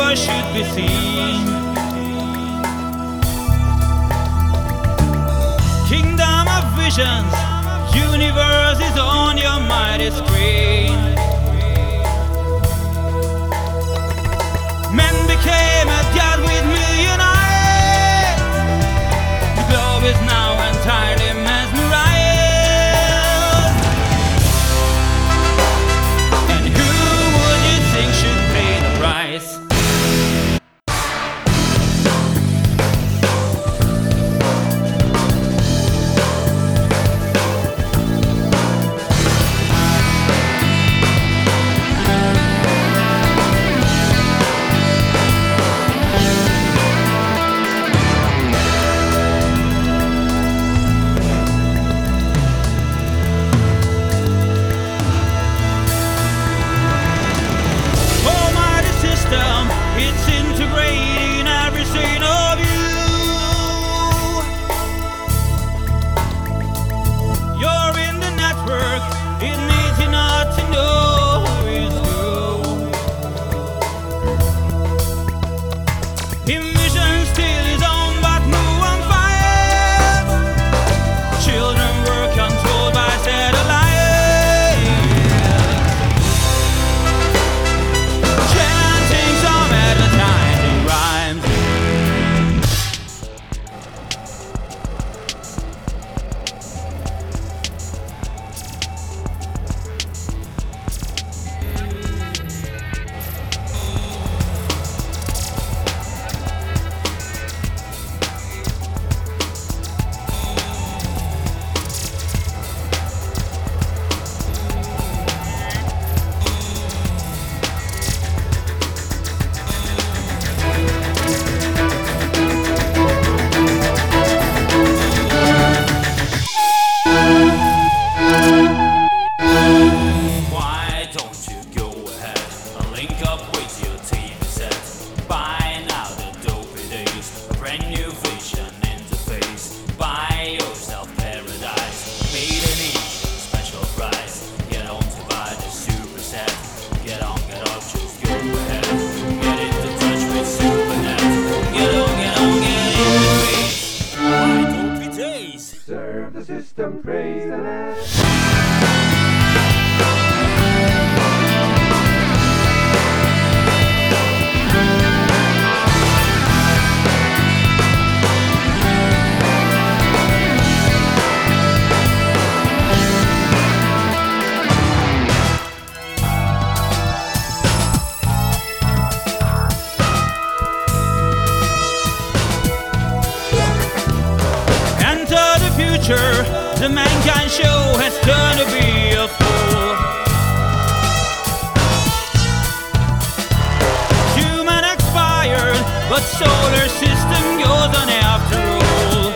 more should be seen. Kingdom of visions, universe is on your mighty screen. Men became a god with million eyes. The globe is now entirely mesmerized. And who would you think should pay the price? It's integrating everything of you. You're in the network, it needs you not to know who is who. Envision still is on, but no one fires. Children were controlled by satellite. Serve the system, praise the land. The mankind show has turned to be a fool. Human expired, but solar system goes on after all.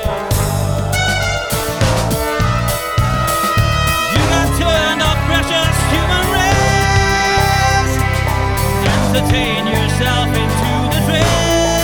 You can turn off precious human race. Entertain yourself into the trail.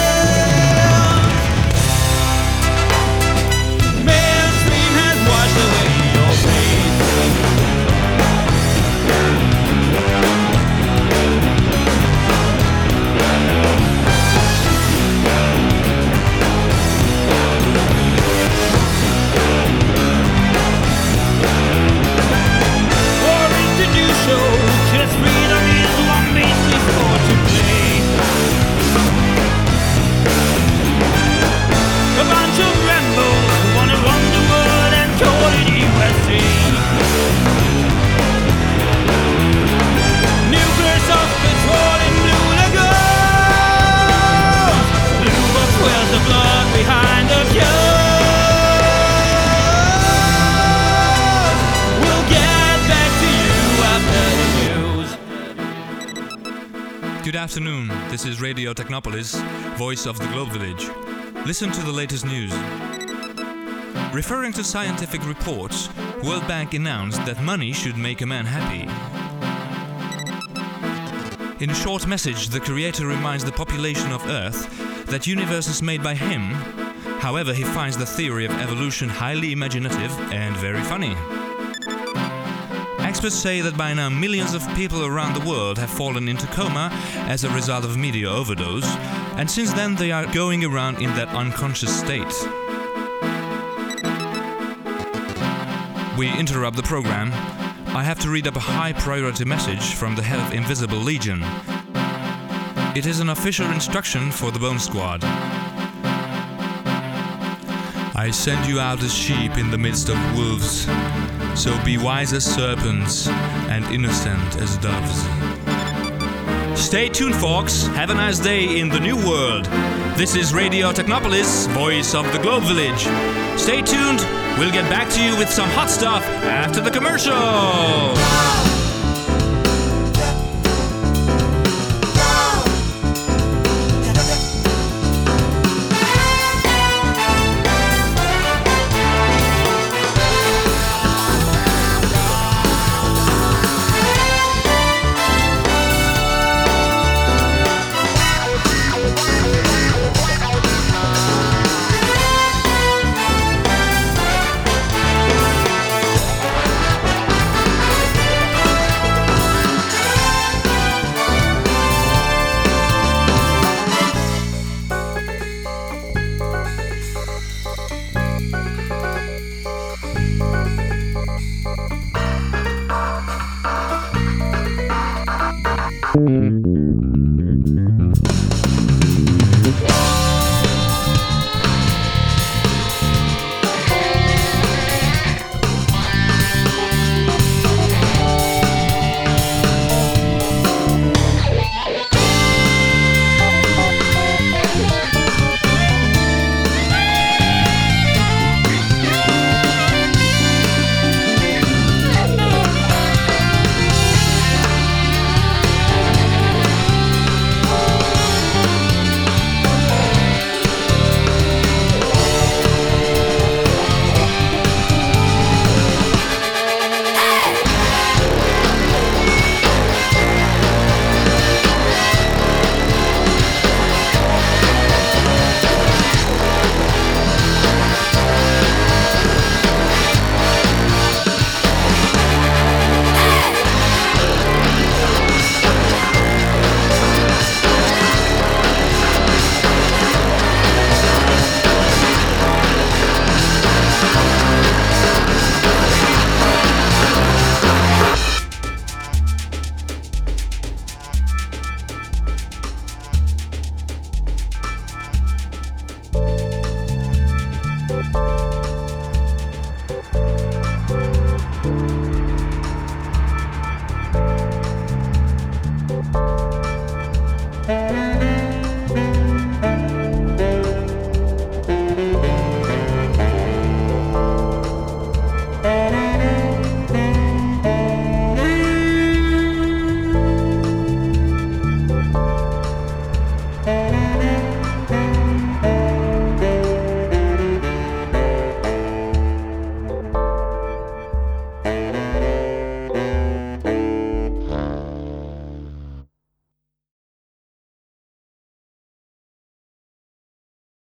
Good afternoon, this is Radio Technopolis, voice of the Globe Village. Listen to the latest news. Referring to scientific reports, World Bank announced that money should make a man happy. In a short message, the creator reminds the population of Earth that universe is made by him. However, he finds the theory of evolution highly imaginative and very funny. experts say that by now millions of people around the world have fallen into coma as a result of media overdose, and since then they are going around in that unconscious state. We interrupt the program. I have to read up a high priority message from the head of Invisible Legion. It is an official instruction for the Bone Squad. I send you out as sheep in the midst of wolves, so be wise as serpents and innocent as doves. Stay tuned, folks. Have a nice day in the new world. This is Radio Technopolis, voice of the Globe Village. Stay tuned. We'll get back to you with some hot stuff after the commercial.